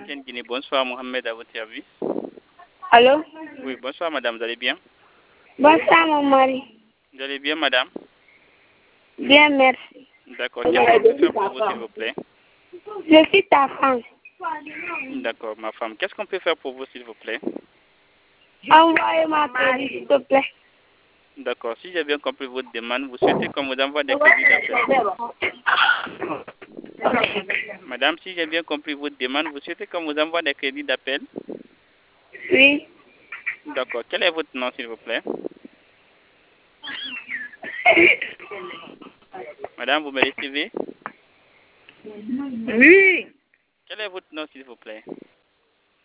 Antenne Guinée. Bonsoir, Mohamed, à votre service. Allô? Oui, bonsoir, madame, vous allez bien? Bonsoir, mon mari. Vous allez bien, madame? Bien, merci. D'accord. Qu'est-ce qu'on peut faire pour vous, s'il vous plaît? Je suis ta femme. D'accord, ma femme. Qu'est-ce qu'on peut faire pour vous, s'il vous plaît? Envoyez-moi crédit, s'il te plaît. D'accord. Si j'ai bien compris votre demande, vous souhaitez qu'on vous envoie des crédits d'appel. Madame, si j'ai bien compris votre demande, vous souhaitez qu'on vous envoie des crédits d'appel? Oui. D'accord. Quel est votre nom, s'il vous plaît? Madame, vous me recevez? Oui. Quel est votre nom, s'il vous plaît?